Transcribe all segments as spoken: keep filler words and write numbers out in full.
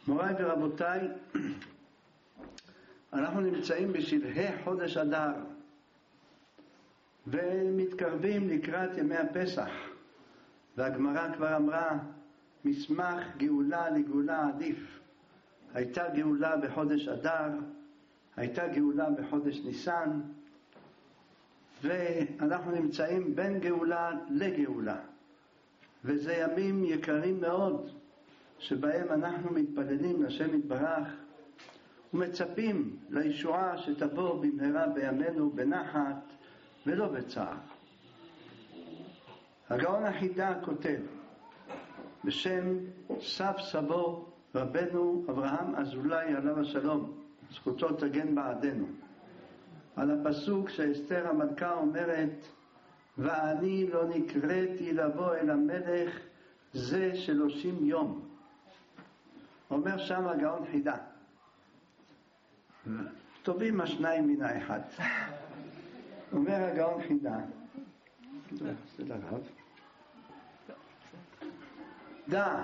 מוריי ורבותיי, אנחנו נמצאים בשלהי חודש אדר ומתקרבים לקראת ימי הפסח, והגמרא כבר אמרה מסמך גאולה לגאולה עדיף. הייתה גאולה בחודש אדר, הייתה גאולה בחודש ניסן, ואנחנו נמצאים בין גאולה לגאולה, וזה ימים יקרים מאוד שבהם אנחנו מתפללים לשם יתברך ומצפים לישועה שתבוא במהרה בימינו בנחת ולא בצער. הגאון החידה כותב בשם סב סבו רבנו אברהם אזולאי עליו השלום, זכותו תגן בעדנו, על הפסוק שאסתר המלכה אומרת: ואני לא נקראתי לבוא אל המלך זה שלושים יום. אומר שם הגאון חידה, טובים השניים מן האחד. אומר הגאון חידה, זה לרב, דע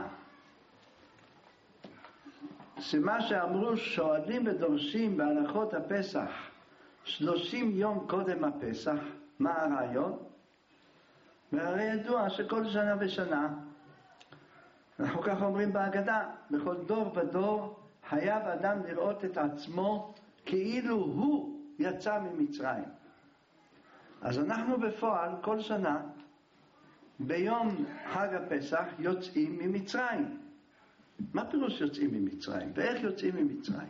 שמה שאמרו שואלים ודורשים בהלכות הפסח שלושים יום קודם הפסח, מה הרעיון? והרי ידוע שכל שנה ושנה, אנחנו כך אומרים בהגדה, בכל דור ודור חייב אדם לראות את עצמו כאילו הוא יצא ממצרים. אז אנחנו בפועל כל שנה ביום חג הפסח יוצאים ממצרים. מה פירוש יוצאים ממצרים? ואיך יוצאים ממצרים?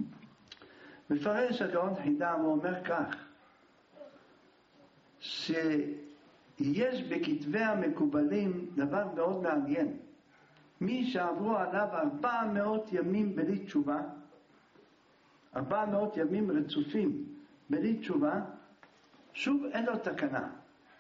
מפרש הגאון חידה, הוא אומר כך, שיש בכתבי המקובלים דבר מאוד מעניין. מי שעברו עליו ארבע מאות ימים בלי תשובה, ארבע מאות ימים רצופים בלי תשובה, שוב אין לו תקנה.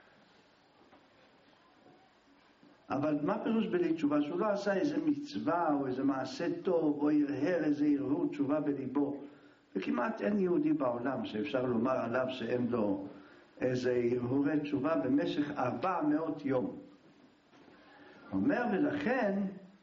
אבל מה פירוש בלי תשובה? שהוא לא עשה איזה מצווה או איזה מעשה טוב או ירהר איזה הרהור תשובה בליבו. וכמעט אין יהודי בעולם שאפשר לומר עליו שאין לו איזה הרהורי תשובה במשך ארבע מאות יום. אומר, ולכן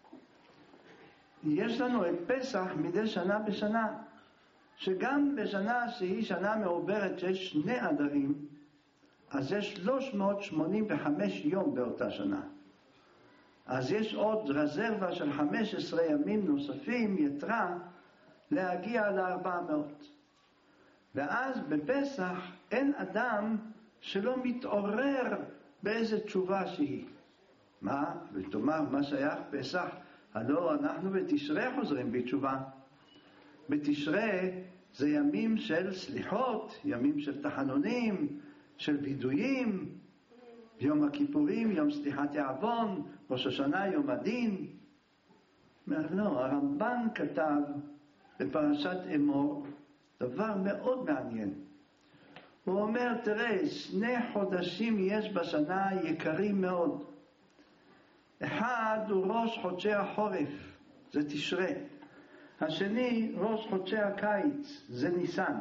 יש לנו את פסח מדי שנה בשנה, שגם בשנה שהיא שנה מעוברת שיש שני אדרים, אז יש שלוש מאות שמונים וחמש יום באותה שנה. אז יש עוד רזרבה של חמישה עשר ימים נוספים יתרה להגיע ל-ארבע מאות. ואז בפסח אין אדם שלא מתעורר באיזה תשובה שהיא. מה? ותאמר, מה שייך פסח? הלא אנחנו בתשרי חוזרים בתשובה. בתשרי זה ימים של סליחות, ימים של תחנונים, של וידויים, יום הכיפורים, יום סליחת יעוון, ראש השנה, יום הדין. לא, הרמב"ן כתב בפרשת אמור דבר מאוד מעניין. הוא אומר, תראה, שני חודשים יש בשנה יקרים מאוד. אחד הוא ראש חודשי החורף, זה תשרי. השני ראש חודשי הקיץ, זה ניסן.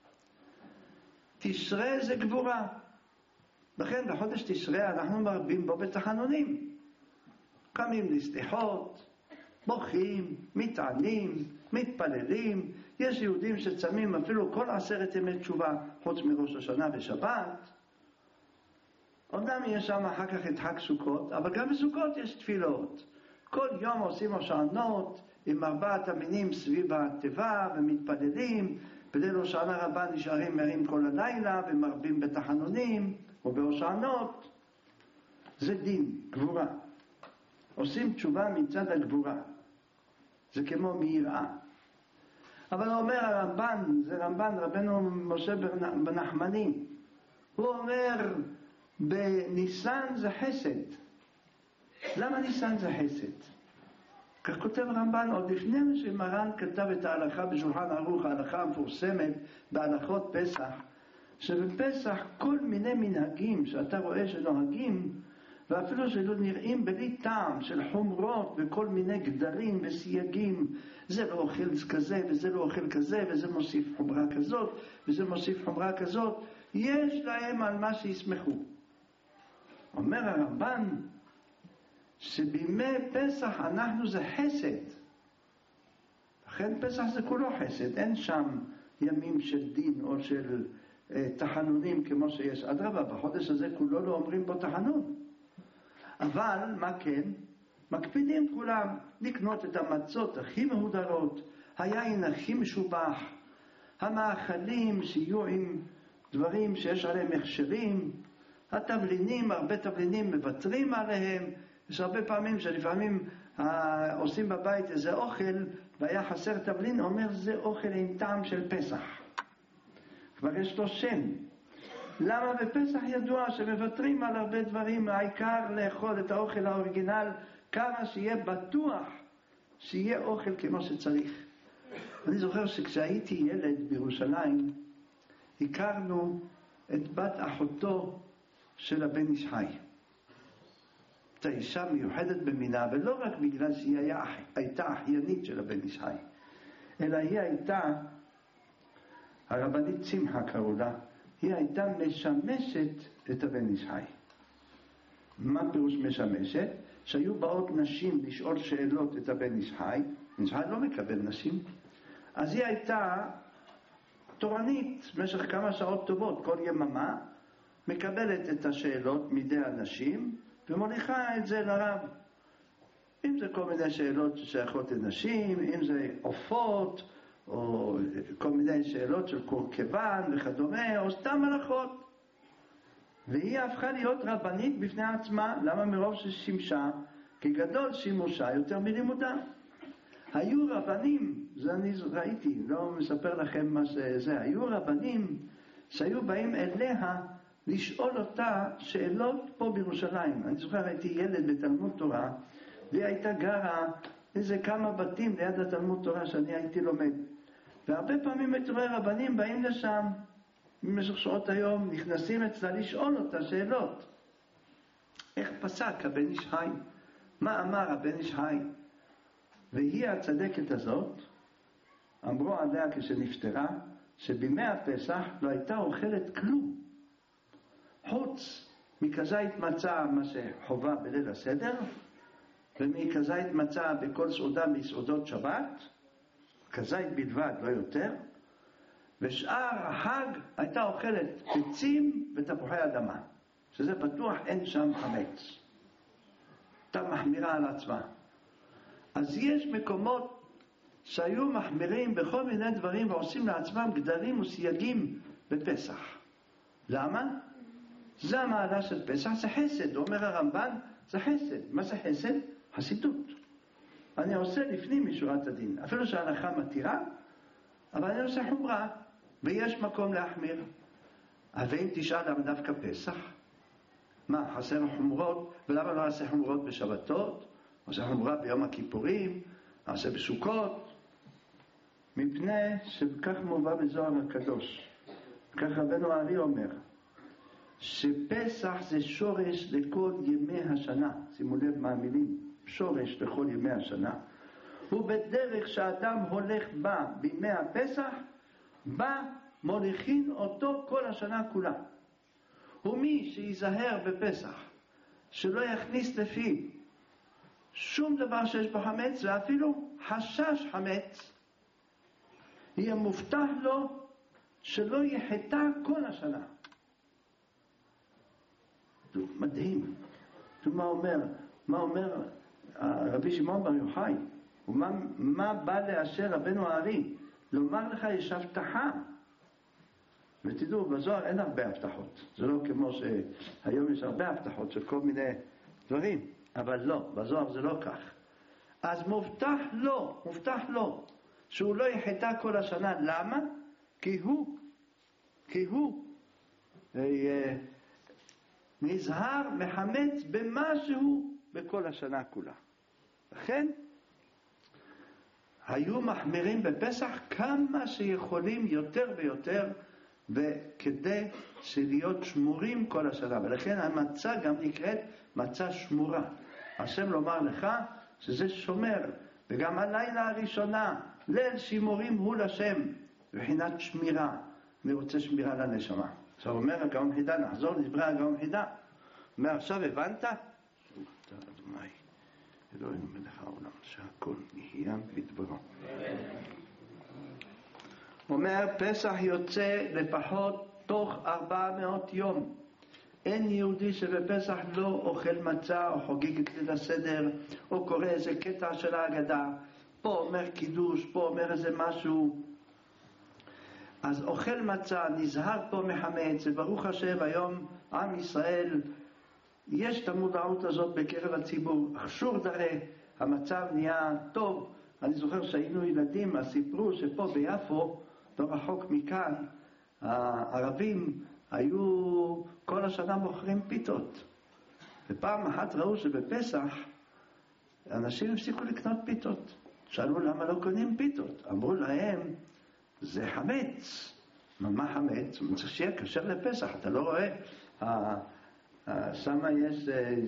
תשרי זה גבורה. לכן בחודש תשרי אנחנו מרבים בו בתחנונים. קמים לסליחות, בוכים, מתענים, מתפללים. יש יהודים שצמים אפילו כל עשרת ימי תשובה חוץ מראש השנה ושבת. אומנם יש שם אחר כך את חג סוכות, אבל גם בסוכות יש תפילות. כל יום עושים הושענות עם ארבעת המינים סביב התיבה ומתפללים. בליל הושענא רבה נשארים ערים כל הלילה ומרבים בתחנונים או בהושענות. זה דין, גבורה. עושים תשובה מצד הגבורה. זה כמו מיראה. אבל אומר הרמב"ן, זה רמב"ן, רבנו משה בן נחמני, הוא אומר בניסן זה חסד. למה ניסן זה חסד? כך כותב רמב"ן עוד לפני שמרן כתב את ההלכה בשולחן ערוך, ההלכה המפורסמת בהלכות פסח, שבפסח כל מיני מנהגים שאתה רואה שנוהגים ואפילו שלא נראים בלי טעם של חומרות וכל מיני גדרים וסייגים, זה לא אוכל כזה וזה לא אוכל כזה וזה מוסיף חומרה כזאת וזה מוסיף חומרה כזאת, יש להם על מה שיסמכו. אומר הרמב"ן שבימי פסח אנחנו זה חסד. לכן פסח זה כולו חסד, אין שם ימים של דין או של אה, תחנונים כמו שיש. אדרבה, בחודש הזה כולו לא אומרים בו תחנון. אבל מה כן? מקפידים כולם לקנות את המצות הכי מהודרות, היין הכי משובח, המאכלים שיהיו עם דברים שיש עליהם הכשרים, התבלינים, הרבה תבלינים מוותרים עליהם. יש הרבה פעמים שלפעמים אה, עושים בבית איזה אוכל והיה חסר תבלין, אומר זה אוכל עם טעם של פסח, כבר יש לו שם. למה בפסח ידוע שמוותרים על הרבה דברים, העיקר לאכול את האוכל האוריגינל, כמה שיהיה בטוח שיהיה אוכל כמו שצריך. אני זוכר שכשהייתי ילד בירושלים הכרנו את בת אחותו של הבן איש חי. הייתה אישה מיוחדת במינה, ולא רק בגלל שהיא היה, הייתה אחיינית של הבן איש חי, אלא היא הייתה, הרבנית שמחה קראו לה, היא הייתה משמשת את הבן איש חי. מה פירוש משמשת? שהיו באות נשים לשאול שאלות את הבן איש חי, בן איש חי לא מקבל נשים, אז היא הייתה תורנית במשך כמה שעות טובות, כל יממה, מקבלת את השאלות מידי אנשים ומוליכה את זה לרב. אם זה כל מיני שאלות ששייכות לנשים, אם זה עופות, או כל מיני שאלות של קורקבן וכדומה, או סתם הלכות. והיא הפכה להיות רבנית בפני עצמה. למה? מרוב ששימשה, כגדול שימושה יותר מלימודה. היו רבנים, זה אני ראיתי, לא מספר לכם מה שזה, היו רבנים שהיו באים אליה לשאול אותה שאלות פה בירושלים. אני זוכר, הייתי ילד בתלמוד תורה, והיא הייתה גרה איזה כמה בתים ליד התלמוד תורה שאני הייתי לומד. והרבה פעמים הייתי רואה רבנים באים לשם, במשך שעות היום, נכנסים אצלה לשאול אותה שאלות. איך פסק הבן איש חי? מה אמר הבן איש חי? והיא הצדקת הזאת, אמרו עליה כשנפטרה, שבימי הפסח לא הייתה אוכלת כלום. חוץ מכזית מצה, מה שחובה בליל הסדר, ומכזית מצה בכל סעודה מסעודות שבת, כזית בלבד, לא יותר, ושאר החג הייתה אוכלת ביצים ותפוחי אדמה, שזה בטוח אין שם חמץ. הייתה מחמירה על עצמה. אז יש מקומות שהיו מחמירים בכל מיני דברים ועושים לעצמם גדרים וסייגים בפסח. למה? זה המעלה של פסח, זה חסד. אומר הרמב"ן, זה חסד. מה זה חסד? חסידות. אני עושה לפנים משורת הדין. אפילו שההלכה מתירה, אבל אני עושה חומרה, ויש מקום להחמיר. אבל אם תשאל למה דווקא פסח? מה, חסר חומרות? ולמה לא עושה חומרות בשבתות? עושה חומרה ביום הכיפורים? עושה בסוכות? מפני שכך מובא בזוהר הקדוש. כך רבנו הארי אומר, שפסח זה שורש לכל ימי השנה. שימו לב מה המילים, שורש לכל ימי השנה. ובדרך שאדם הולך בה בימי הפסח, בה מוליכין אותו כל השנה כולה. ומי שיזהר בפסח שלא יכניס לפיו שום דבר שיש בו חמץ, ואפילו חשש חמץ, יהיה מובטח לו שלא יחטא כל השנה. זה מדהים. מה אומר, מה אומר רבי שמעון בר יוחאי? ומה מה בא לאשר רבנו הארי? לומר לך יש הבטחה. ותדעו, בזוהר אין הרבה הבטחות. זה לא כמו שהיום יש הרבה הבטחות של כל מיני דברים. אבל לא, בזוהר זה לא כך. אז מובטח לו, מובטח לו, שהוא לא יחטא כל השנה. למה? כי הוא, כי הוא אה, נזהר מחמץ במשהו בכל השנה כולה. לכן, היו מחמירים בפסח כמה שיכולים יותר ויותר, וכדי להיות שמורים כל השנה. ולכן המצה גם נקראת מצה שמורה. השם לומר לך שזה שומר. וגם הלילה הראשונה, ליל שימורים הוא לשם, בחינת שמירה. מי רוצה שמירה לנשמה? עכשיו אומר הגאון חידה, נחזור לדברי הגאון חידה. מעכשיו הבנת? אדוני אלוהינו מלך העולם שהכל נהיה בדברו. אומר, פסח יוצא לפחות תוך ארבע מאות יום. אין יהודי שבפסח לא אוכל מצה או חוגג את ליל הסדר או קורא איזה קטע של ההגדה, פה אומר קידוש, פה אומר איזה משהו. אז אוכל מצה, נזהר פה מחמץ, וברוך השם היום עם ישראל יש את המודעות הזאת בקרב הציבור. שור דרה, המצב נהיה טוב. אני זוכר שהיינו ילדים, אז סיפרו שפה ביפו, לא רחוק מכאן, הערבים היו כל השנה מוכרים פיתות. ופעם אחת ראו שבפסח אנשים הפסיקו לקנות פיתות. שאלו למה לא קונים פיתות. אמרו להם, זה חמץ. מה חמץ? הוא צריך שיהיה כשר לפסח. אתה לא רואה? שמה יש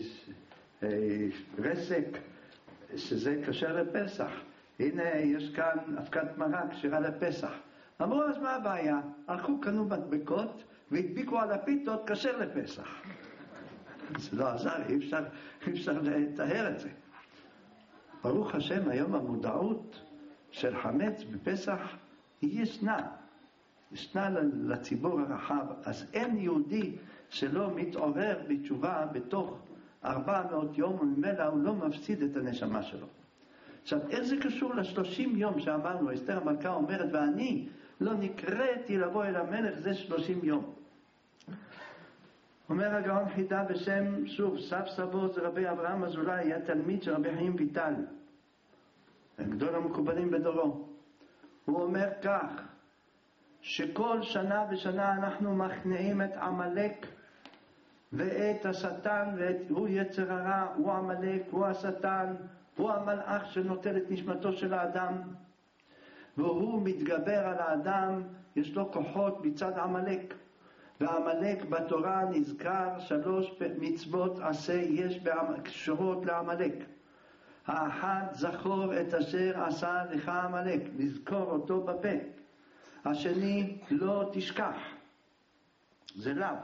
רסק שזה כשר לפסח. הנה יש כאן אבקת מרק כשרה לפסח. אמרו, אז מה הבעיה? הלכו, קנו מדבקות והדביקו על הפיתות כשר לפסח. זה לא עזר, אי אפשר, אי אפשר לתאר את זה. ברוך השם, היום המודעות של חמץ בפסח היא ישנה. ישנה לציבור הרחב. אז אין יהודי שלא מתעורר בתשובה בתוך ארבע מאות יום, וממילא הוא לא מפסיד את הנשמה שלו. עכשיו, איך זה קשור לשלושים יום שאמרנו? אסתר המלכה אומרת, ואני לא נקראתי לבוא אל המלך, זה שלושים יום. אומר הגאון חידה בשם, שוב, סב סבו זה רבי אברהם אזולאי, היה תלמיד של רבי חיים ויטל, גדול המקובלים בדורו. הוא אומר כך, שכל שנה ושנה אנחנו מכניעים את עמלק ואת השטן, ואת, הוא יצר הרע, הוא עמלק, הוא השטן, הוא המלאך שנוטל את נשמתו של האדם, והוא מתגבר על האדם, יש לו כוחות מצד עמלק. והעמלק בתורה נזכר שלוש מצוות עשה יש קשורות לעמלק. האחד, זכור את אשר עשה לך עמלק, לזכור אותו בפה. השני, לא תשכח, זה לאו.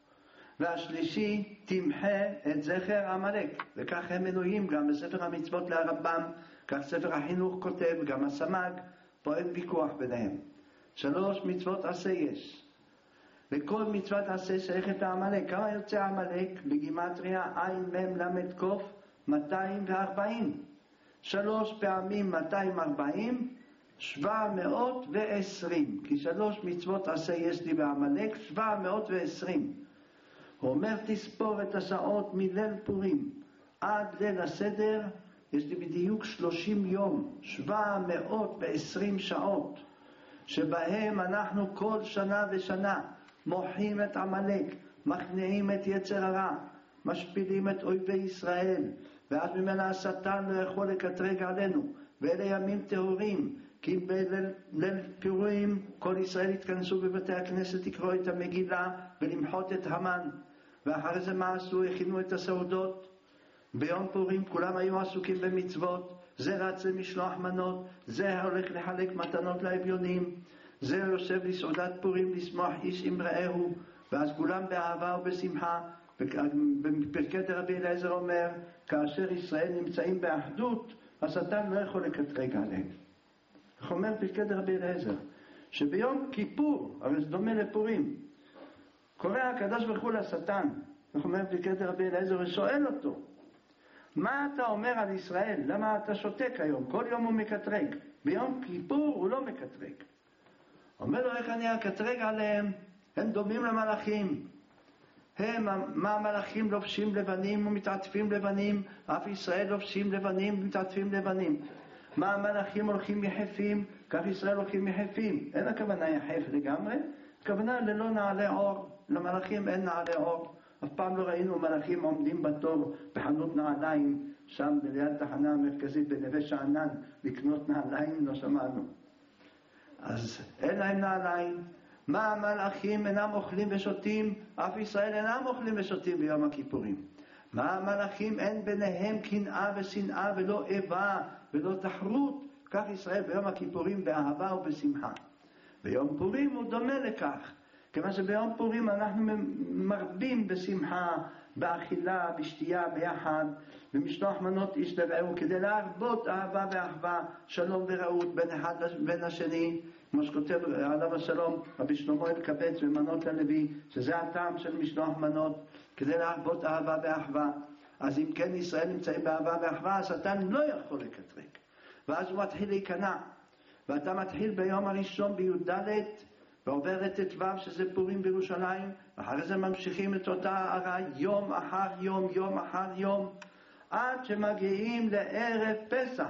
והשלישי, תמחה את זכר עמלק. וכך הם מנויים גם בספר המצוות לרמב"ם, כך ספר החינוך כותב, גם הסמ"ג, פה אין ויכוח ביניהם. שלוש מצוות עשה יש. וכל מצוות עשה שייכת לעמלק. כמה יוצא עמלק? בגימטריה עין מם למד קוף מאתיים וארבעים. שלוש פעמים מאתיים וארבעים, שבע מאות ועשרים. כי שלוש מצוות עשה יש לי בעמלק, שבע מאות ועשרים. הוא אומר, תספור את השעות מליל פורים עד ליל הסדר, יש לי בדיוק שלושים יום, שבע מאות ועשרים שעות, שבהם אנחנו כל שנה ושנה מוחים את עמלק, מכניעים את יצר הרע, משפילים את אויבי ישראל, ואז ממנה השטן לא יכול לקטרג עלינו. ואלה ימים טהורים, כי בליל פורים כל ישראל התכנסו בבתי הכנסת לקרוא את המגילה ולמחות את המן. ואחרי זה מה עשו? הכינו את הסעודות. ביום פורים כולם היו עסוקים במצוות, זה רץ למשלוח מנות, זה הולך לחלק מתנות לאביונים, זה יושב לסעודת פורים לשמוח איש עם רעהו, ואז כולם באהבה ובשמחה. בפרקי דרבי אליעזר אומר, כאשר ישראל נמצאים באחדות, השטן לא יכול לקטרג עליהם. איך אומר פרקי דרבי אליעזר? שביום כיפור, הרי זה דומה לפורים, קורא הקדוש ברוך הוא לשטן, איך אומר פרקי דרבי אליעזר, ושואל אותו, מה אתה אומר על ישראל? למה אתה שותק היום? כל יום הוא מקטרג, ביום כיפור הוא לא מקטרג. אומר לו, איך אני אקטרג עליהם? הם דומים למלאכים. הם, מה המלאכים לובשים לבנים ומתעטפים לבנים, אף ישראל לובשים לבנים ומתעטפים לבנים. מה המלאכים הולכים יחפים, כך ישראל הולכים יחפים. אין הכוונה יחף לגמרי, הכוונה ללא נעלי אור. למלאכים אין נעלי אור. אף פעם לא ראינו מלאכים עומדים בתור בחנות נעליים, שם ליד תחנה המרכזית בנווה שאנן, לקנות נעליים, לא שמענו. אז אין להם נעליים. מה המלאכים אינם אוכלים ושותים, אף ישראל אינם אוכלים ושותים ביום הכיפורים. מה המלאכים אין ביניהם קנאה ושנאה ולא איבה ולא תחרות, כך ישראל ביום הכיפורים באהבה ובשמחה. ביום פורים הוא דומה לכך, כיוון שביום פורים אנחנו מרבים בשמחה, באכילה, בשתייה ביחד, במשלוח מנות איש לרעהו, כדי להרבות אהבה ואחווה, שלום ורעות בין אחד ובין השני, כמו שכותב עליו השלום רבי שלמה אלקבץ במנות ללוי, שזה הטעם של משלוח מנות, כדי להרבות אהבה ואחווה. אז אם כן ישראל נמצאים באהבה ואחווה, השטן לא יכול לקטרק, ואז הוא מתחיל להיכנע. ואתה מתחיל ביום הראשון בי"ד ועובר לט"ו שזה פורים בירושלים, ואחרי זה ממשיכים את אותה הערה יום אחר יום, יום אחר יום, עד שמגיעים לערב פסח.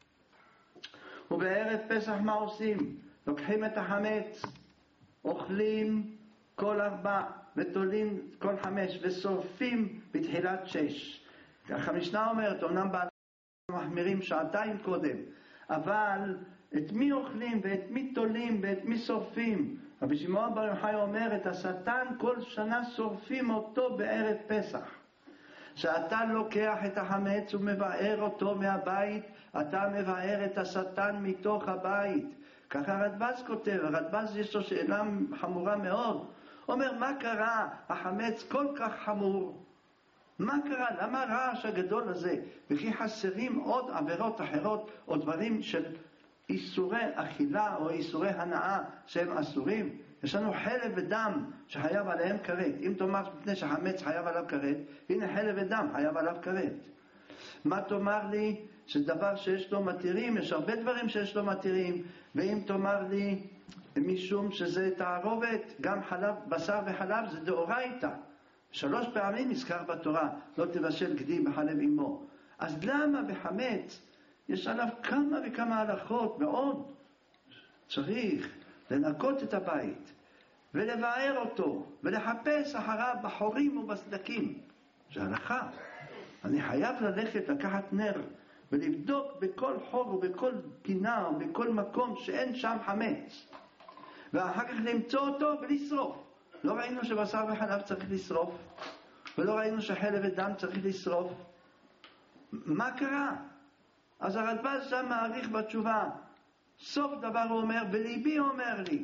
ובערב פסח מה עושים? לוקחים את החמץ, אוכלים כל ארבע ותולים כל חמש ושורפים בתחילת שש. ככה המשנה אומרת, אומנם בעל מחמירים שעתיים קודם, אבל את מי אוכלים ואת מי תולים ואת מי שורפים? רבי שמעון בר יוחאי אומר, את השטן כל שנה שורפים אותו בערב פסח. שאתה לוקח את החמץ ומבאר אותו מהבית, אתה מבאר את השטן מתוך הבית. ככה רדב"ז כותב. רדב"ז יש לו שאלה חמורה מאוד. אומר, מה קרה? החמץ כל כך חמור. מה קרה? למה הרעש הגדול הזה? וכי חסרים עוד עבירות אחרות או דברים של איסורי אכילה או איסורי הנאה שהם אסורים? יש לנו חלב ודם שחייב עליהם כרת. אם תאמר מפני שחמץ חייב עליו כרת, הנה חלב ודם חייב עליו כרת. מה תאמר לי? שדבר שיש לו מתירים, יש הרבה דברים שיש לו מתירים. ואם תאמר לי משום שזה תערובת, גם חלב, בשר וחלב זה דאורייתא, שלוש פעמים נזכר בתורה, לא תבשל גדי בחלב אמו. אז למה בחמץ יש עליו כמה וכמה הלכות? ועוד צריך לנקות את הבית ולבאר אותו ולחפש אחריו בחורים ובסדקים. זה הלכה. אני חייב ללכת לקחת נר ולבדוק בכל חור ובכל פינה ובכל מקום שאין שם חמץ, ואחר כך למצוא אותו ולשרוף. לא ראינו שבשר וחלב צריך לשרוף, ולא ראינו שחלב ודם צריך לשרוף. מה קרה? אז הרדב"ז שם מעריך בתשובה, סוף דבר הוא אומר, בליבי אומר לי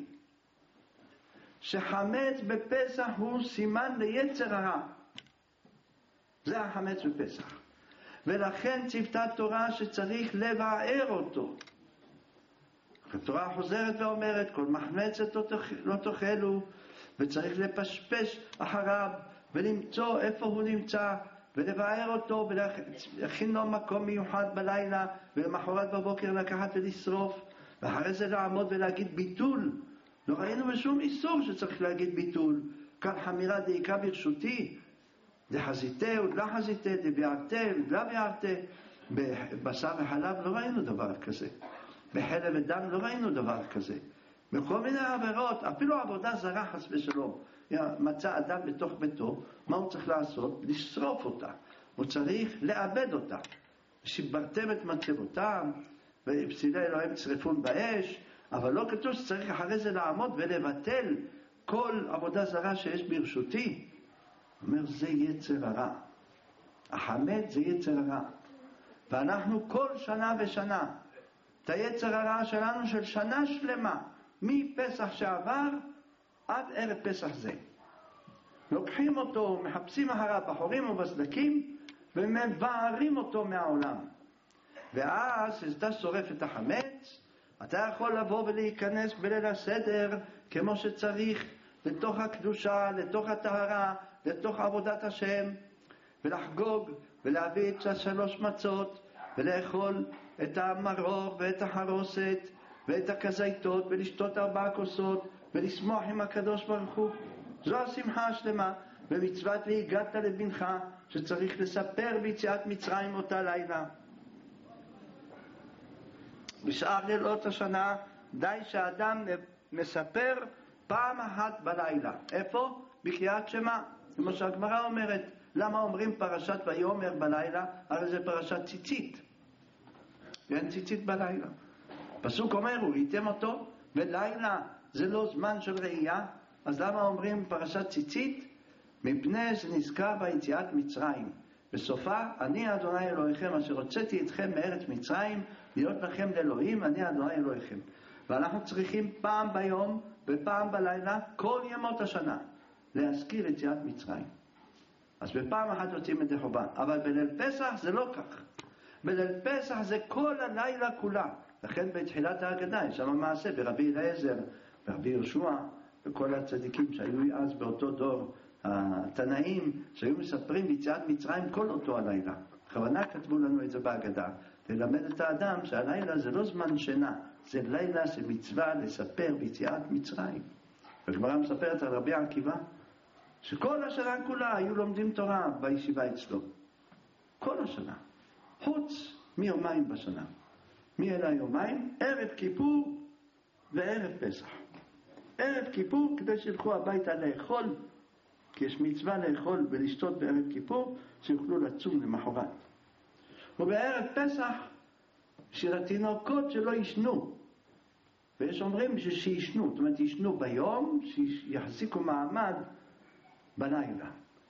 שחמץ בפסח הוא סימן ליצר הרע. זה החמץ בפסח, ולכן צוותה תורה שצריך לבאר אותו. התורה חוזרת ואומרת, כל מחמצת לא תאכלו, וצריך לפשפש אחריו ולמצוא איפה הוא נמצא ולבאר אותו ולהכין לו מקום מיוחד בלילה, ולמחרת בבוקר לקחת ולשרוף, ואחרי זה לעמוד ולהגיד ביטול. לא ראינו בשום איסור שצריך להגיד ביטול. כאן חמירה דאיקה ברשותי, דחזיתה ודלה חזיתה, דביארתה ודלה ביארתה. בבשר וחלב לא ראינו דבר כזה, בחלב ודם לא ראינו דבר כזה. בכל מיני עבירות, אפילו עבודה זרה חס ושלום, מצא אדם בתוך ביתו, מה הוא צריך לעשות? לשרוף אותה. הוא צריך לאבד אותה. שיברתם את מצבותם ופסילי אלוהים צרפון באש, אבל לא כתוב שצריך אחרי זה לעמוד ולבטל כל עבודה זרה שיש ברשותי. הוא אומר, זה יצר הרע. החמץ זה יצר הרע, ואנחנו כל שנה ושנה את היצר הרע שלנו של שנה שלמה, מפסח שעבר עד ערב פסח זה, לוקחים אותו, מחפשים אחריו בחורים ובסדקים ומבארים אותו מהעולם. ואז כשאתה שורף את החמץ, אתה יכול לבוא ולהיכנס בליל הסדר כמו שצריך לתוך הקדושה, לתוך הטהרה, לתוך עבודת השם, ולחגוג ולהביא את השלוש מצות ולאכול את המרור ואת החרוסת ואת הכזיתות ולשתות ארבע כוסות ולשמוח עם הקדוש ברוך הוא. זו השמחה השלמה. במצוות והגעת לבנך שצריך לספר ביציאת מצרים אותה לילה. בשאר לילות השנה די שאדם מספר פעם אחת בלילה. איפה? בקריאת שמע. כמו שהגמרא אומרת, למה אומרים פרשת ויאמר בלילה? הרי זה פרשת ציצית, ואין ציצית בלילה. פסוק אומר, הוא ייתם אותו, ולילה זה לא זמן של ראייה. אז למה אומרים פרשת ציצית? מפני שנזכר ביציאת מצרים. בסופה, אני אדוני אלוהיכם אשר הוצאתי אתכם מארץ מצרים להיות לכם לאלוהים, אני אדוני אלוהיכם. ואנחנו צריכים פעם ביום ופעם בלילה, כל ימות השנה, להזכיר יציאת מצרים. אז בפעם אחת יוצאים את החובה, אבל בליל פסח זה לא כך. בליל פסח זה כל הלילה כולה. לכן בתחילת ההגדה יש שם מעשה ברבי אליעזר, ברבי יהושע, וכל הצדיקים שהיו אז באותו דור, התנאים שהיו מספרים יציאת מצרים כל אותו הלילה. בכוונה כתבו לנו את זה בהגדה, ללמד את האדם שהלילה זה לא זמן שינה, זה לילה של מצווה לספר ביציאת מצרים. והגמרא מספרת על רבי עקיבא, שכל השנה כולה היו לומדים תורה בישיבה אצלו. כל השנה. חוץ מיומיים בשנה. מי אלה יומיים? ערב כיפור וערב פסח. ערב כיפור כדי שילכו הביתה לאכול, כי יש מצווה לאכול ולשתות בערב כיפור, שיוכלו לצום למחרת. ובערב פסח של התינוקות שלא ישנו. ויש אומרים שישנו, זאת אומרת ישנו ביום, שיחזיקו מעמד בלילה.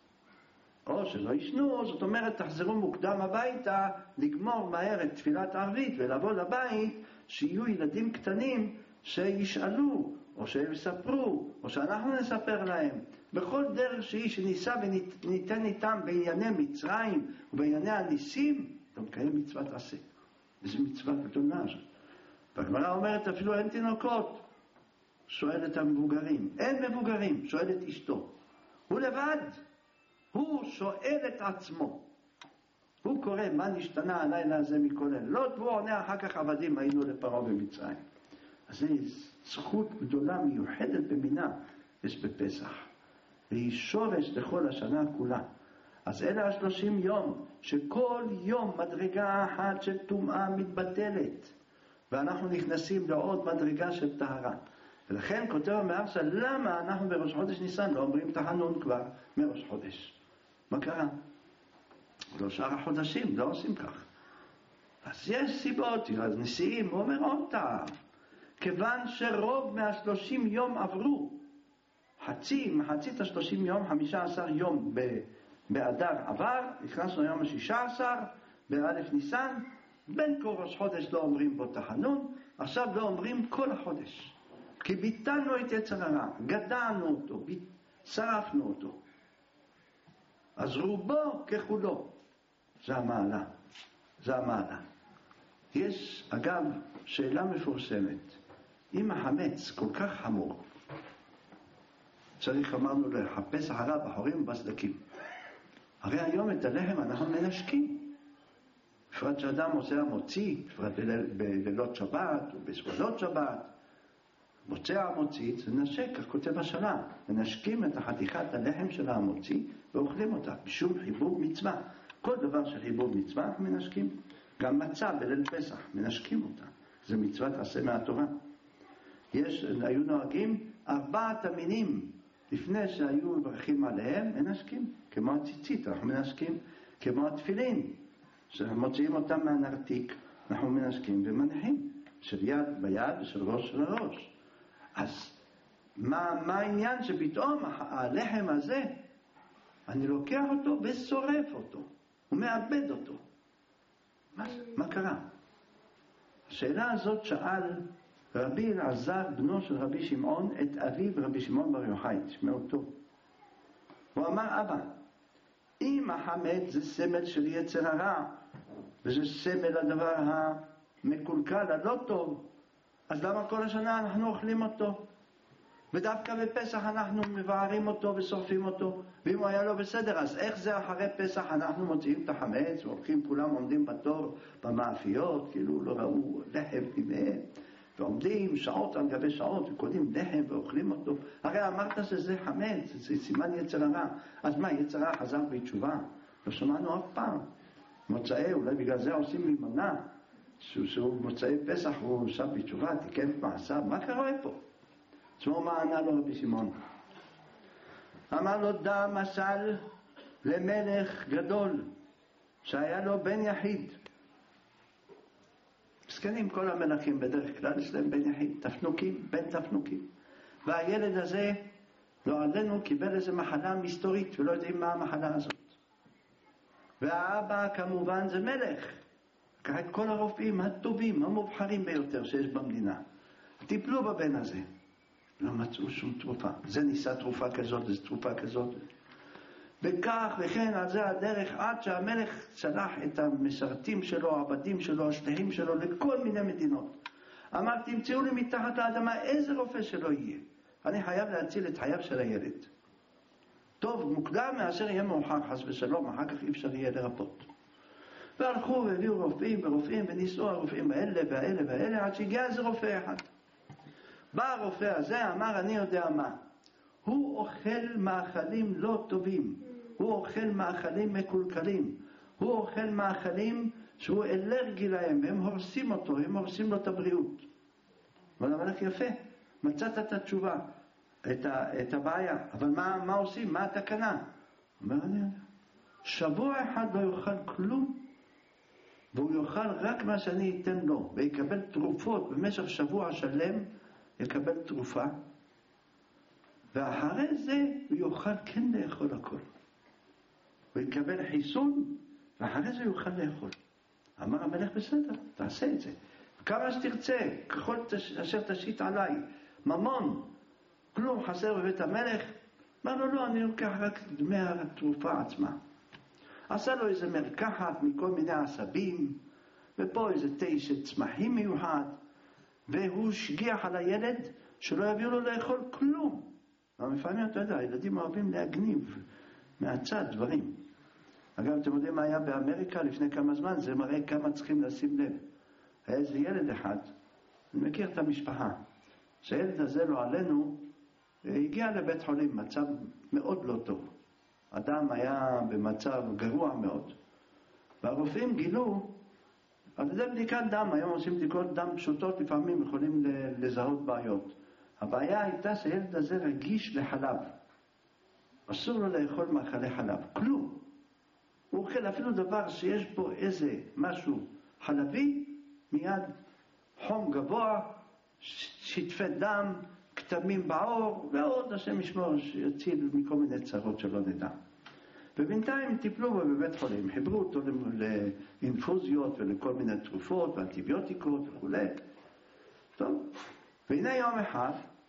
או שלא ישנו, זאת אומרת תחזרו מוקדם הביתה, לגמור מהר את תפילת הערבית ולבוא לבית, שיהיו ילדים קטנים שישאלו, או שהם יספרו, או שאנחנו נספר להם. בכל דרך שהיא שניסה וניתן איתם בענייני מצרים ובענייני הניסים, אתה מקיים מצוות עשה. וזו מצווה גדולה. והגמרא אומרת אפילו אין תינוקות. שואל את המבוגרים. אין מבוגרים, שואל את אשתו. הוא לבד. הוא שואל את עצמו. הוא קורא מה נשתנה הלילה הזה מכל אלה. לא הוא עונה אחר כך עבדים היינו לפרעה במצרים. אז זו זכות גדולה מיוחדת במינה יש בפסח. והיא שורש לכל השנה כולה. אז אלה השלושים יום, שכל יום מדרגה אחת של טומאה מתבטלת. ואנחנו נכנסים לעוד מדרגה של טהרה. ולכן כותב המהרש"ל, למה אנחנו בראש חודש ניסן לא אומרים תחנון כבר מראש חודש? מה קרה? לא שאר החודשים, לא עושים כך. אז יש סיבות, אז נשיאים, הוא אומר עוד טעם. כיוון שרוב מהשלושים יום עברו, חצי, מחצית השלושים יום, חמישה עשר יום באדר עבר, נכנסנו היום השישה עשר, באלף ניסן, בין כל ראש חודש לא אומרים בו תחנון, עכשיו לא אומרים כל החודש. כי ביטלנו את יצר הרע, גדענו אותו, שרפנו אותו. אז רובו ככולו, זה המעלה, זה המעלה. יש אגב שאלה מפורסמת, אם החמץ כל כך חמור, צריך אמרנו לחפש אחריו בחורים ובסדקים. הרי היום את הלחם אנחנו מנשקים. בפרט שאדם עושה המוציא, בפרט בלילות שבת או בסעודות שבת, מוצא המוציא, זה נשק, כך כותב השנה. מנשקים את החתיכת הלחם של המוציא ואוכלים אותה, בשום חיבור מצווה. כל דבר של חיבור מצווה אנחנו מנשקים. גם מצה בליל פסח, מנשקים אותה. זה מצוות עשה מהתורה. יש, היו נוהגים ארבעת המינים, לפני שהיו מברכים עליהם, מנשקים. כמו הציצית, אנחנו מנשקים. כמו התפילין, שמוציאים אותם מהנרתיק, אנחנו מנשקים ומניחים. של יד ביד ושל ראש של הראש. אז מה, מה העניין שפתאום הלחם הזה, אני לוקח אותו ושורף אותו, ומאבד אותו. מה, מה קרה? השאלה הזאת שאל רבי אלעזר, בנו של רבי שמעון, את אביו רבי שמעון בר יוחאי, תשמעו טוב. הוא אמר, אבא, אם החמץ זה סמל של יצר הרע, וזה סמל הדבר המקולקל, הלא טוב, אז למה כל השנה אנחנו אוכלים אותו? ודווקא בפסח אנחנו מבערים אותו ושורפים אותו, ואם הוא היה לא בסדר, אז איך זה אחרי פסח אנחנו מוציאים את החמץ, והולכים כולם עומדים בתור במאפיות, כאילו לא ראו לחם ביניהם, ועומדים שעות על גבי שעות וקונים לחם ואוכלים אותו. הרי אמרת שזה חמץ, זה סימן יצר הרע. אז מה, יצר הרע חזר בתשובה? לא שמענו אף פעם. מוצאי, אולי בגלל זה עושים ממנה, שהוא מוצאי פסח הוא שם בתשובה, תיקן את מעשיו. מה קרה פה? תשמעו מה ענה לו רבי שמעון. אמר לו, דע משל למלך גדול שהיה לו בן יחיד. מסכנים כל המלכים בדרך כלל יש להם בן יחיד, תפנוקים, בן תפנוקים. והילד הזה, לא עלינו, קיבל איזו מחלה מסתורית ולא יודעים מה המחלה הזאת. והאבא כמובן זה מלך. לקח את כל הרופאים הטובים, המובחרים ביותר שיש במדינה. טיפלו בבן הזה, לא מצאו שום תרופה. זה ניסה תרופה כזאת, זה תרופה כזאת. וכך וכן על זה הדרך, עד שהמלך שלח את המשרתים שלו, העבדים שלו, השליחים שלו לכל מיני מדינות. אמר, תמצאו לי מתחת לאדמה איזה רופא שלא יהיה, אני חייב להציל את חייו של הילד. טוב מוקדם מאשר יהיה מאוחר, חס ושלום, אחר כך אי אפשר יהיה לרפות. והלכו והביאו רופאים ורופאים וניסו הרופאים האלה והאלה והאלה, עד שהגיע איזה רופא אחד. בא הרופא הזה, אמר, אני יודע מה, הוא אוכל מאכלים לא טובים, הוא אוכל מאכלים מקולקלים, הוא אוכל מאכלים שהוא אלרגי להם, והם הורסים אותו, הם הורסים לו את הבריאות. אבל המלך יפה, מצאת את התשובה, את, ה, את הבעיה, אבל מה, מה עושים? מה התקנה? אומר, אני יודע, שבוע אחד לא יאכל כלום, והוא יאכל רק מה שאני אתן לו, ויקבל תרופות במשך שבוע שלם, יקבל תרופה, ואחרי זה הוא יוכל כן לאכול הכל. הוא יקבל חיסון, ואחרי זה הוא יוכל לאכול. אמר המלך, בסדר, תעשה את זה. כמה שתרצה, ככל אשר תשית עליי, ממון, כלום חסר בבית המלך. אמר לו, לא, אני לוקח רק דמי התרופה עצמה. עשה לו איזה מרקחת מכל מיני עשבים, ופה איזה תה של צמחים מיוחד, והוא שגיח על הילד שלא יביאו לו לאכול כלום. לפעמים אתה יודע, הילדים אוהבים להגניב מהצד דברים. אגב, אתם יודעים מה היה באמריקה לפני כמה זמן? זה מראה כמה צריכים לשים לב. היה איזה ילד אחד, אני מכיר את המשפחה, שהילד הזה לא עלינו, הגיע לבית חולים, מצב מאוד לא טוב. אדם היה במצב גרוע מאוד. והרופאים גילו, על ידי בדיקת דם, היום עושים בדיקות דם פשוטות, לפעמים יכולים לזהות בעיות. הבעיה הייתה שהילד הזה רגיש לחלב. אסור לו לאכול מאכלי חלב, כלום. הוא אוכל אפילו דבר שיש בו איזה משהו חלבי, מיד חום גבוה, שטפי דם, כתמים בעור, ועוד השם ישמור שיציל מכל מיני צרות שלא נדע. ובינתיים טיפלו בו בבית חולים, חיברו אותו לאינפוזיות ולכל מיני תרופות ואנטיביוטיקות וכו'. טוב, והנה יום אחד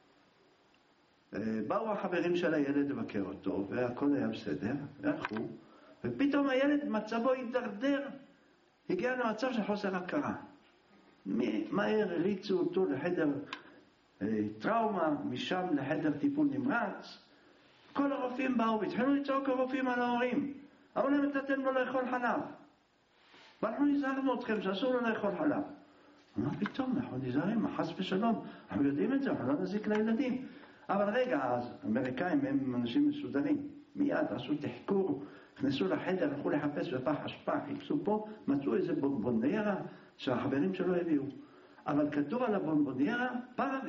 באו החברים של הילד לבקר אותו, והכל היה בסדר, והלכו, ופתאום הילד מצבו הידרדר, הגיע למצב של חוסר הכרה. מהר הריצו אותו לחדר טראומה, משם לחדר טיפול נמרץ. כל הרופאים באו והתחילו לצעוק הרופאים על ההורים, אבל הם נתתם לו לאכול חלב, ואנחנו נזהרנו אתכם שאסור לו לאכול חלב. מה פתאום, אנחנו נזהרים, חס ושלום, אנחנו יודעים את זה, אנחנו לא נזיק לילדים. אבל רגע, אז אמריקאים הם אנשים מסודרים, מיד עשו תחקור, נכנסו לחדר, הלכו לחפש בפח אשפה, חיפשו פה, מצאו איזה בונבוניירה שהחברים שלו הביאו. אבל כתוב על הבונבוניירה פרווה.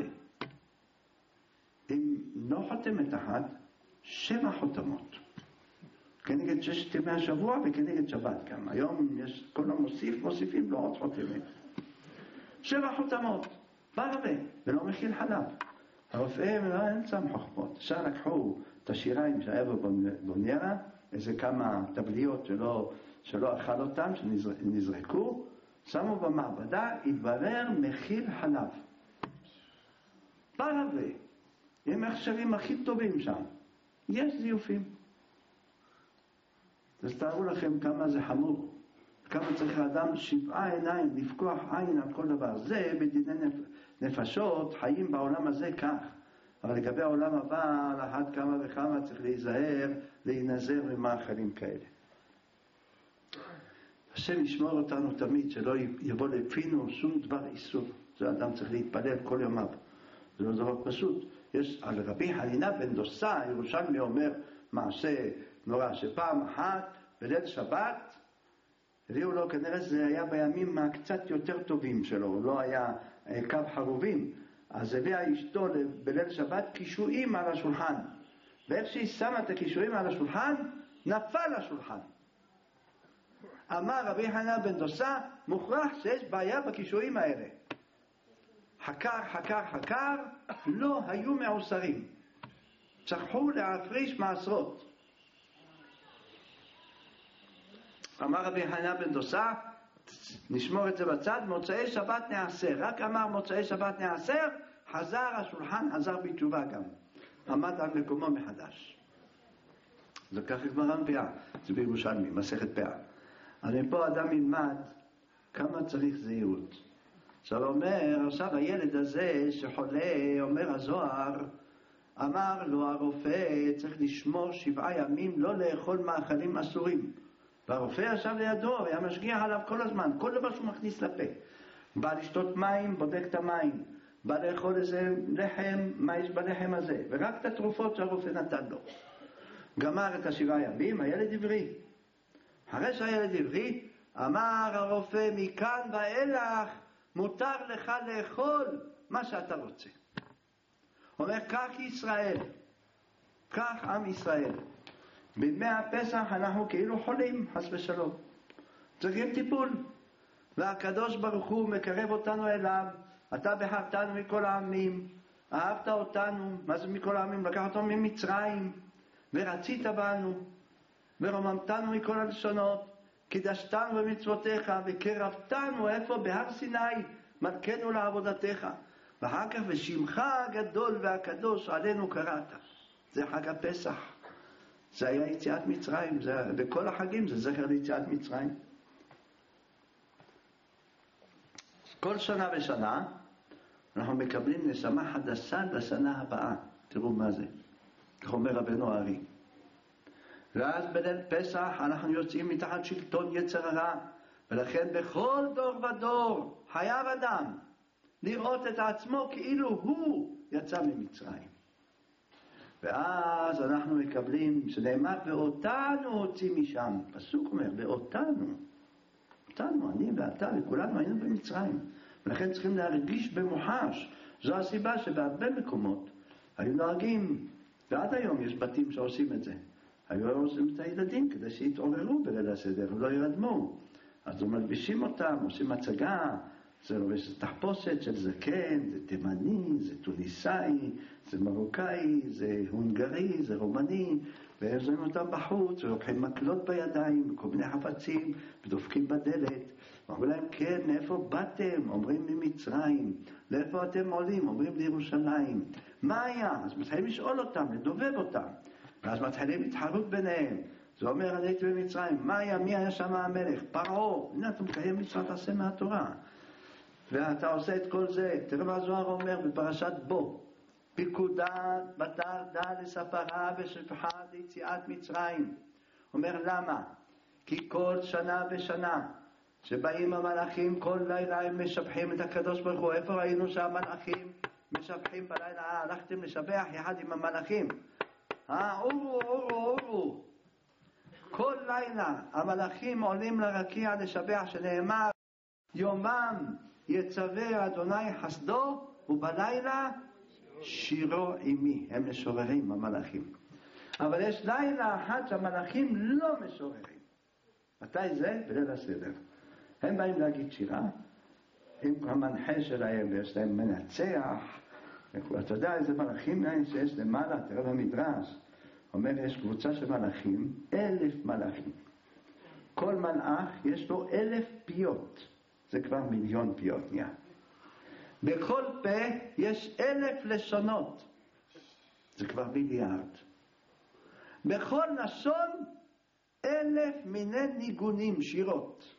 עם לא חותמת אחת, שבע חותמות. כנגד ששת ימי השבוע וכנגד שבת גם. היום יש כל המוסיף, מוסיפים לו עוד חותמת. שבע חותמות, פרווה, ולא מכיל חלב. הרופאים לא אין שם חוכמות. עכשיו לקחו את השיריים שהיה בבונבוניירה, איזה כמה טבליות שלא, שלא אכל אותם, שנזרקו, שמו במעבדה, התברר מכיל חלב. פרווה, עם מחשבים הכי טובים שם. יש זיופים. אז תארו לכם כמה זה חמור. כמה צריך האדם שבעה עיניים, לפקוח עין על כל דבר. זה בדיני נפשות, חיים בעולם הזה כך. אבל לגבי העולם הבא, על אחת כמה וכמה צריך להיזהר, להינזר ממאכלים כאלה. השם ישמור אותנו תמיד, שלא יבוא לפינו שום דבר איסור. זה אדם צריך להתפלל כל יומיו. זה לא דבר פשוט. יש על רבי חנינא בן דוסה, ירושלמי אומר מעשה נורא, שפעם אחת בליל שבת, הביאו לו, כנראה זה היה בימים הקצת יותר טובים שלו, הוא לא היה קו חרובים, אז הביאה אשתו בליל שבת קישואים על השולחן, ואיך שהיא שמה את הקישואים על השולחן, נפל השולחן. אמר רבי חנינא בן דוסה, מוכרח שיש בעיה בקישואים האלה. חקר, חקר, חקר, לא היו מעושרים. צריכו להפריש מעשרות. אמר רבי חנינא בן דוסה, נשמור את זה בצד. מוצאי שבת נעשר, רק אמר מוצאי שבת נעשר, חזר השולחן, חזר בתשובה גם, עמד על מקומו מחדש. זה ככה גמרא פאה, זה בירושלמי, מסכת פאה. אז מפה אדם ילמד כמה צריך זהירות. עכשיו אומר, עכשיו הילד הזה שחולה, אומר הזוהר, אמר לו הרופא צריך לשמור שבעה ימים לא לאכול מאכלים אסורים. והרופא ישב לידו, היה משגיח עליו כל הזמן, כל דבר שהוא מכניס לפה. בא לשתות מים, בודק את המים. בא לאכול איזה לחם, מה יש בלחם הזה. ורק את התרופות שהרופא נתן לו. גמר את השבעה ימים, הילד עברי. אחרי שהילד עברי, אמר הרופא, מכאן ואילך מותר לך לאכול מה שאתה רוצה. אומר, כך ישראל, כך עם ישראל. בימי הפסח אנחנו כאילו חולים, חס ושלום. צריכים טיפול. והקדוש ברוך הוא מקרב אותנו אליו. אתה בחרתנו מכל העמים, אהבת אותנו. מה זה מכל העמים? לקח אותנו ממצרים, ורצית בנו, ורוממתנו מכל הלשונות, קידשתנו במצוותיך, וקרבתנו, איפה? בהר סיני, מלכנו לעבודתך. ואחר כך, ושמך הגדול והקדוש עלינו קראת. זה חג הפסח. זה היה יציאת מצרים, זה, בכל החגים זה זכר ליציאת מצרים. כל שנה ושנה אנחנו מקבלים נשמה חדשה לשנה הבאה. תראו מה זה. כך אומר רבנו הארי. ואז בליל פסח אנחנו יוצאים מתחת שלטון יצר הרע, ולכן בכל דור ודור חייב אדם לראות את עצמו כאילו הוא יצא ממצרים. ואז אנחנו מקבלים, שנאמר, ואותנו הוציא משם. פסוק אומר, ואותנו, אותנו, אני ואתה וכולנו היינו במצרים. ולכן צריכים להרגיש במוחש. זו הסיבה שבהרבה מקומות היו נוהגים, ועד היום יש בתים שעושים את זה. היו עושים את הילדים כדי שיתעוררו בליל הסדר, ולא ירדמו. אז מלבישים אותם, עושים הצגה, זה לובש תחפושת של זקן, זה תימני, זה טוניסאי, זה מרוקאי, זה הונגרי, זה רומני, והם שמים אותם בחוץ, ולוקחים מקלות בידיים, וכל מיני חפצים, ודופקים בדלת. אומרים להם, כן, מאיפה באתם? אומרים ממצרים. לאיפה אתם עולים? אומרים לירושלים. מה היה? אז מתחילים לשאול אותם, לדובב אותם. ואז מתחילים להתחרות ביניהם. זה אומר, אני הייתי במצרים. מה היה? מי היה שם המלך? פרעה. הנה, אתה מקיים מצוות עשה מהתורה. ואתה עושה את כל זה. תראה מה זוהר אומר בפרשת בו. פיקודה בתר דע לספרה ושפחה ליציאת מצרים. אומר למה? כי כל שנה ושנה שבאים המלאכים כל לילה הם משבחים את הקדוש ברוך הוא. איפה ראינו שהמלאכים משבחים בלילה? אה, הלכתם לשבח יחד עם המלאכים. אה, אורו, אורו, אורו. כל לילה המלאכים עולים לרקיע לשבח, שנאמר יומם יצווה אדוני חסדו ובלילה שירו עמי. הם משוררים המלאכים. אבל יש לילה אחד שהמלאכים לא משוררים. מתי זה? בליל הסדר. הם באים להגיד שירה עם המנחה שלהם, ויש להם מנצח. אתה יודע איזה מלאכים שיש למעלה? תראה במדרש. אומר, יש קבוצה של מלאכים, אלף מלאכים. כל מלאך יש לו אלף פיות. זה כבר מיליון פיות נהיה. בכל פה יש אלף לשונות. זה כבר מיליארד. בכל לשון אלף מיני ניגונים, שירות.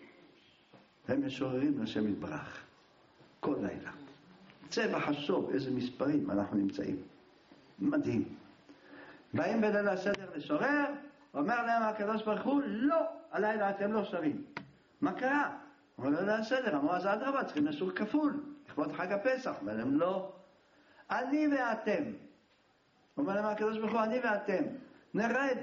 הם משוררים לשם יתברך. כל לילה. צבע חשוב איזה מספרים אנחנו נמצאים. מדהים. באים בליל הסדר לשורר, אומר להם הקדוש ברוך הוא, לא, הלילה אתם לא שרים. מה קרה? אומר ליל הסדר, אמרו אז אדרבה, צריכים לשור כפול, לכבוד חג הפסח. אומר להם לא, אני ואתם. אומר להם הקדוש ברוך הוא, אני ואתם, נרד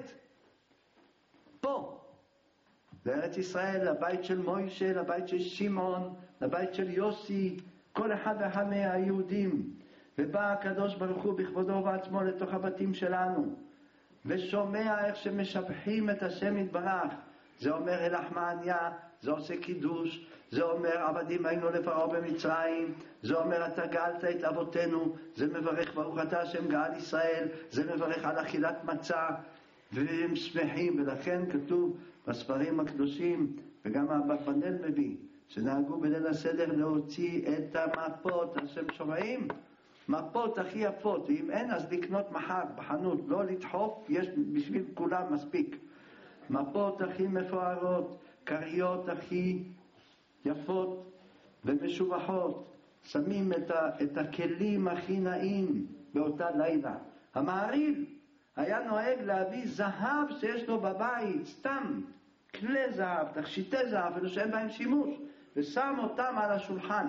פה, לארץ ישראל, לבית של מוישה, לבית של שמעון, לבית של יוסי, כל אחד ואחד מהיהודים. ובא הקדוש ברוך הוא בכבודו ובעצמו לתוך הבתים שלנו, ושומע איך שמשבחים את השם יתברך. זה אומר הלך מעניה, זה עושה קידוש, זה אומר עבדים היינו לפרעה במצרים, זה אומר אתה גאלת את אבותינו, זה מברך ברוך אתה השם גאל ישראל, זה מברך על אכילת מצה, והם שמחים. ולכן כתוב בספרים הקדושים, וגם אברבנאל מביא, שנהגו בליל הסדר להוציא את המפות, אתם שומעים? מפות הכי יפות, ואם אין אז לקנות מחר בחנות, לא לדחוף, יש בשביל כולם מספיק. מפות הכי מפוארות, קריות הכי יפות ומשובחות, שמים את, ה, את הכלים הכי נעים באותה לילה. המעריל היה נוהג להביא זהב שיש לו בבית, סתם כלי זהב, תכשיטי זהב, ולא שאין בהם שימוש, ושם אותם על השולחן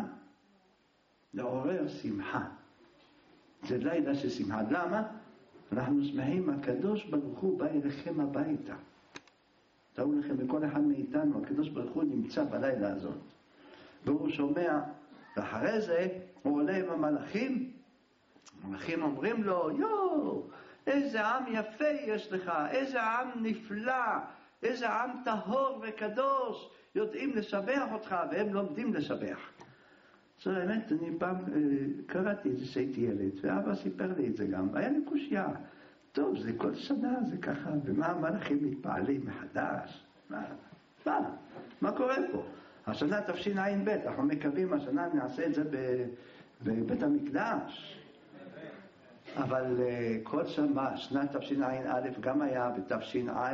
לעורר שמחה. זה לילה של שמחה. למה? אנחנו שמחים, הקדוש ברוך הוא בא אליכם הביתה. תראו לכם, בכל אחד מאיתנו הקדוש ברוך הוא נמצא בלילה הזאת, והוא שומע, ואחרי זה הוא עולה עם המלאכים. המלאכים אומרים לו, יו, איזה עם יפה יש לך, איזה עם נפלא, איזה עם טהור וקדוש, יודעים לשבח אותך, והם לומדים לשבח. זאת האמת, אני פעם אה, קראתי את זה שהייתי ילד, ואבא סיפר לי את זה גם, היה לי קושיה. טוב, זה כל שנה, זה ככה, ומה המלאכים מתפעלים מחדש? מה, מה, מה קורה פה? השנה תשע"ב, אנחנו מקווים, השנה נעשה את זה בבית המקדש. אבל uh, כל שנה, שנת תשע"א גם היה בתש"ע,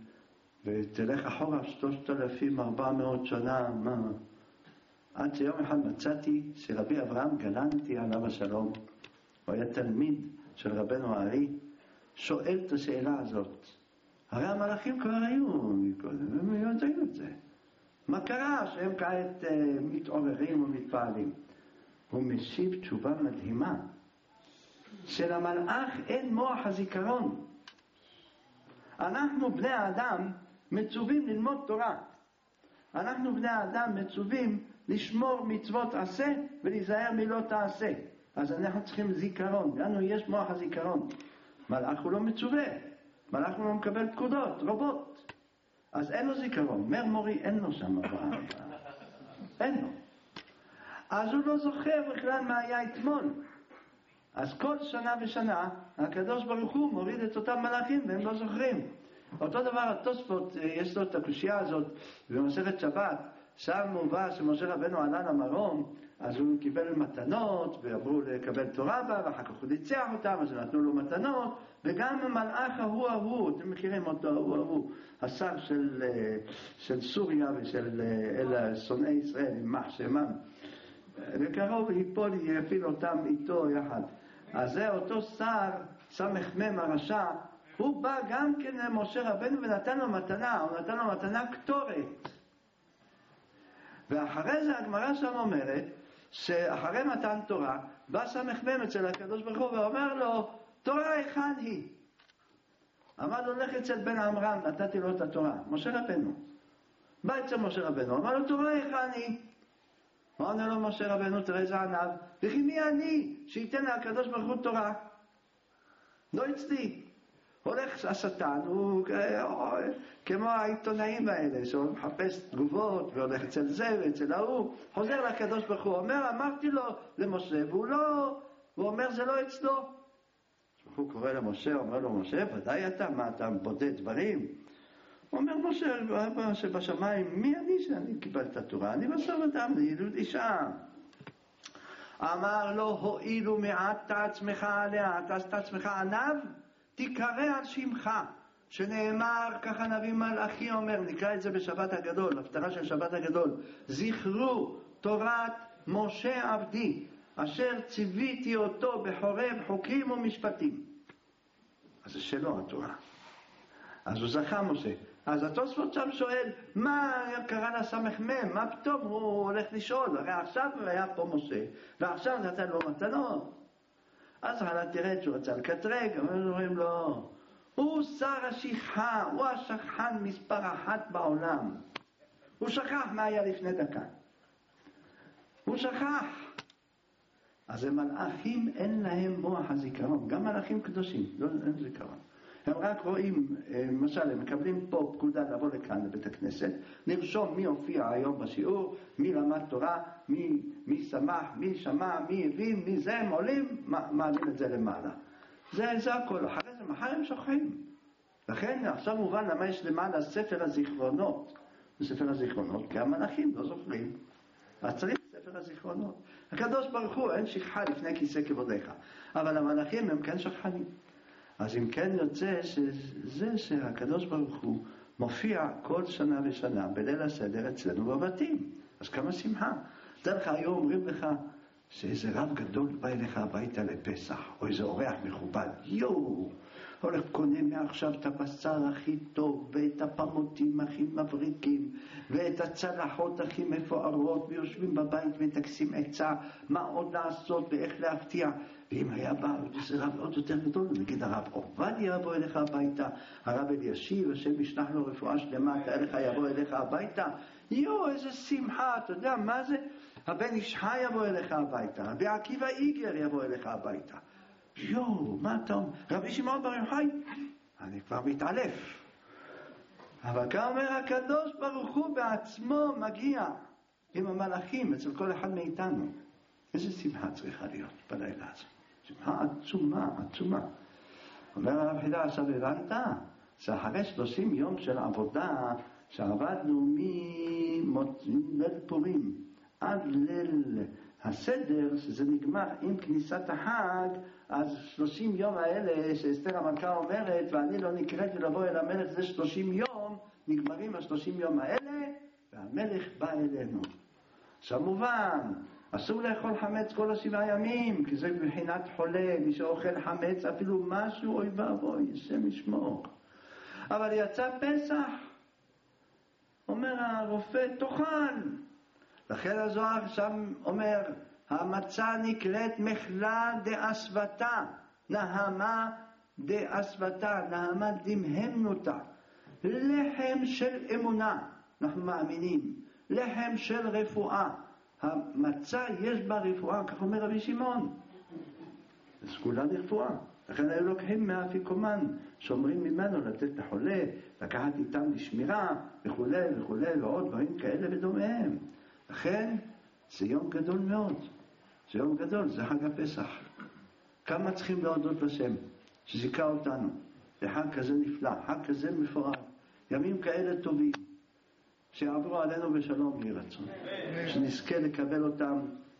ותלך אחורה שלושת אלפים וארבע מאות שנה, מה? עד שיום אחד מצאתי שרבי אברהם גלנטי עליו השלום, הוא היה תלמיד של רבנו הארי, שואל את השאלה הזאת. הרי המלאכים כבר היו מקודם, הם יודעים את זה. מה קרה שהם כעת uh, מתעוררים ומתפעלים? הוא משיב תשובה מדהימה. שלמלאך אין מוח הזיכרון. אנחנו בני האדם מצווים ללמוד תורה. אנחנו בני האדם מצווים לשמור מצוות עשה ולהיזהר מלא תעשה. אז אנחנו צריכים זיכרון. לנו יש מוח הזיכרון. מלאך הוא לא מצווה. מלאך הוא לא מקבל פקודות רבות. אז אין לו זיכרון. מר מורי אין לו שם. אין לו. אז הוא לא זוכר בכלל מה היה אתמול. אז כל שנה ושנה הקדוש ברוך הוא מוריד את אותם מלאכים והם לא זוכרים. אותו דבר התוספות, יש לו את הקושייה הזאת במסכת שבת, שם מובא שמשה רבנו עלה למרום, אז הוא קיבל מתנות ועברו לקבל תורה בה, ואחר כך הוא ניצח אותם, אז נתנו לו מתנות, וגם המלאך ההוא ההוא, אתם מכירים אותו, ההוא ההוא, השר של, של סוריה ושל אלה שונאי ישראל, יימח שמם, וקרוב ליפול יפיל אותם איתו יחד. אז זה אותו שר, סמך מם הרשע, הוא בא גם כן למשה רבנו ונתן לו מתנה, הוא נתן לו מתנה קטורת. ואחרי זה הגמרא שם אומרת, שאחרי מתן תורה, בא סמך מם אצל הקדוש ברוך הוא ואומר לו, תורה היכן היא? אמר לו, לך אצל בן עמרם, נתתי לו את התורה, משה רבנו. בא אצל משה רבנו, אמר לו, תורה היכן היא? מה עונה לו משה רבנו, תראה איזה עניו, וכי מי אני שייתן לקדוש ברוך הוא תורה? לא אצלי. הולך השטן, הוא כמו העיתונאים האלה, שהוא מחפש תגובות, והולך אצל זה ואצל ההוא, חוזר לקדוש ברוך הוא, אומר, אמרתי לו למשה, והוא לא, הוא אומר, זה לא אצלו. הוא קורא למשה, אומר לו, משה, ודאי אתה, מה אתה בודד דברים? הוא אומר, משה, אבא שבשמיים, מי אני שאני קיבל את התורה? אני בשר אדם, אני ילוד אישה. אמר לו, הועילו מעט עצמך עליה, תעשת עצמך עניו, תקרא על שמך, שנאמר, ככה נביא מלאכי אומר, נקרא את זה בשבת הגדול, הפטרה של שבת הגדול, זכרו תורת משה עבדי, אשר ציוויתי אותו בחורב חוקים ומשפטים. אז זה שלו התורה. אז הוא זכה משה. אז התוספות שם שואל, מה קרה לסמך מם? מה פתאום הוא הולך לשאול? הרי עכשיו היה פה משה, ועכשיו נתן לו מתנות. אז הלאה תרד שהוא רצה לקטרג, אומרים לו, הוא שר השכחה, הוא השכחן מספר אחת בעולם. הוא שכח מה היה לפני דקה. הוא שכח. אז המלאכים אין להם מוח הזיכרון, גם מלאכים קדושים, לא אין זיכרון. הם רק רואים, למשל, הם מקבלים פה פקודה לבוא לכאן לבית הכנסת, לרשום מי הופיע היום בשיעור, מי למד תורה, מי, מי שמח, מי שמע, מי הבין, מי זה, הם עולים, מעלים את זה למעלה. זה, זה הכל. אחרי זה מחר הם שוכחים. לכן עכשיו מובן למה יש למעלה ספר הזיכרונות. בספר הזיכרונות, כי המלאכים לא זוכרים. אז צריך ספר הזיכרונות. הקדוש ברוך הוא, אין שכחה לפני כיסא כבודיך, אבל המלאכים הם כן שכחנים. אז אם כן יוצא שזה שהקדוש ברוך הוא מופיע כל שנה ושנה בליל הסדר אצלנו בבתים. אז כמה שמחה. דרך היום אומרים לך שאיזה רב גדול בא אליך הביתה לפסח, או איזה אורח מכובד, יואו, הולך קונה מעכשיו את הבשר הכי טוב, ואת הפמותים הכי מבריקים, ואת הצלחות הכי מפוארות, ויושבים בבית ומטכסים עצה, מה עוד לעשות ואיך להפתיע. ואם היה בא איזה רב עוד יותר גדול, נגיד הרב עובדיה יבוא אליך הביתה, הרב אלישיב, השם ישלח לו רפואה שלמה, תאריך יבוא אליך הביתה, יואו, איזה שמחה, אתה יודע מה זה? הבן איש חי יבוא אליך הביתה, רבי עקיבא איגר יבוא אליך הביתה. יואו, מה אתה אומר? רבי שמעון בר יוחאי, אני כבר מתעלף. אבל כאן אומר הקדוש ברוך הוא בעצמו מגיע עם המלאכים אצל כל אחד מאיתנו. איזה שמחה צריכה להיות בלילה הזה. שמחה עצומה, עצומה. אומר הרב חידה, עכשיו הבנת? שאחרי שלושים יום של עבודה שעבדנו מליל פורים עד ליל הסדר, שזה נגמר עם כניסת החג, אז שלושים יום האלה שאסתר המלכה אומרת, ואני לא נקראתי לבוא אל המלך, זה שלושים יום, נגמרים השלושים יום האלה, והמלך בא אלינו. עכשיו מובן, אסור לאכול חמץ כל השבעה ימים, כי זה מבחינת חולה, מי שאוכל חמץ, אפילו משהו, אוי ואבוי, השם ישמור. אבל יצא פסח, אומר הרופא, תאכל. לכן הזוהר שם אומר, המצה נקראת מחלה דאסותה, נהמה דאסותה, נהמה דמהמנותה, לחם של אמונה, אנחנו מאמינים, לחם של רפואה. המצה יש בה רפואה, כך אומר רבי שמעון, סגולה לרפואה. לכן היו לוקחים מהאפיקומן, שומרים ממנו לתת לחולה, לקחת איתם לשמירה וכו' וכו' ועוד דברים כאלה ודומיהם. לכן זה יום גדול מאוד, זה יום גדול, זה חג הפסח. כמה צריכים להודות לשם שזיכה אותנו לחג כזה נפלא, חג כזה מפואר, ימים כאלה טובים שיעברו עלינו בשלום יהי רצון, שנזכה לקבל אותם,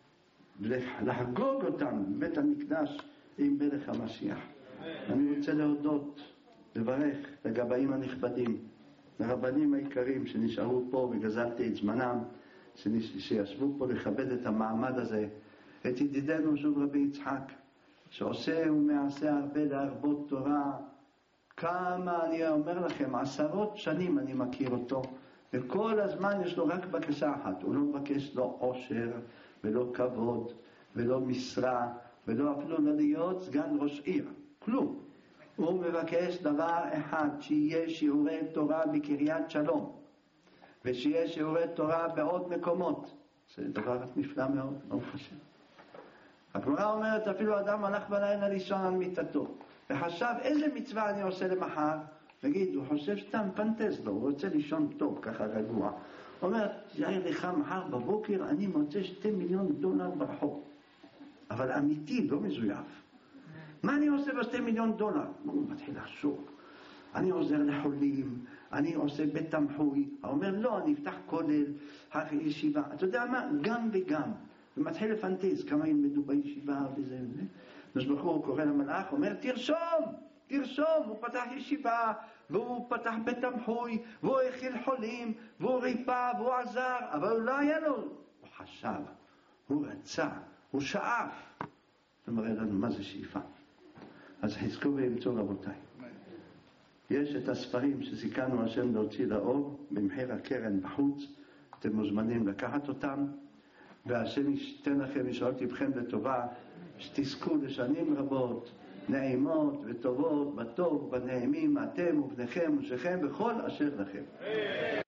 לחגוג אותם בבית המקדש עם מלך המשיח. אני רוצה להודות, לברך לגבאים הנכבדים, לרבנים העיקרים שנשארו פה וגזלתי את זמנם, שישבו פה לכבד את המעמד הזה, את ידידנו שוב רבי יצחק, שעושה ומעשה הרבה להרבות תורה. כמה, אני אומר לכם, עשרות שנים אני מכיר אותו, וכל הזמן יש לו רק בקשה אחת, הוא לא מבקש לא עושר ולא כבוד ולא משרה ולא אפילו לא להיות סגן ראש עיר, כלום. הוא מבקש דבר אחד, שיהיה שיעורי תורה בקריית שלום, ושיהיה שיעורי תורה בעוד מקומות. זה דבר נפלא מאוד, מאוד חשוב. הגמרא אומרת, אפילו אדם הלך בלילה לישון על מיטתו, וחשב איזה מצווה אני עושה למחר, נגיד, הוא חושב סתם פנטז לו, הוא רוצה לישון טוב, ככה רגוע. הוא אומר, יאיר לך מחר בבוקר, אני מוצא שתי מיליון דולר ברחוב. אבל אמיתי, לא מזויף. מה אני עושה בשתי מיליון דולר? הוא מתחיל לחשוב. אני עוזר לחולים, אני עושה בית תמחוי. הוא אומר, לא, אני אפתח כולל, ישיבה. אתה יודע מה? גם וגם. ומתחיל לפנטז, כמה ילמדו בישיבה וזה וזה. אז בחור הוא קורא למלאך, הוא אומר, תרשום, תרשום. הוא פתח ישיבה, והוא פתח בית תמחוי, והוא הכיל חולים, והוא ריפא, והוא עזר. אבל הוא לא היה לו. הוא חשב, הוא רצה, הוא שאף. זה מראה לנו מה זה שאיפה. אז חזקו ואמצו רבותיי. יש את הספרים שסיכנו השם להוציא לאור במחיר הקרן בחוץ, אתם מוזמנים לקחת אותם, והשם ישתן לכם ישועות לבכם לטובה, שתזכו לשנים רבות, נעימות וטובות, בטוב, בנעימים, אתם ובניכם ושכם בכל אשר לכם.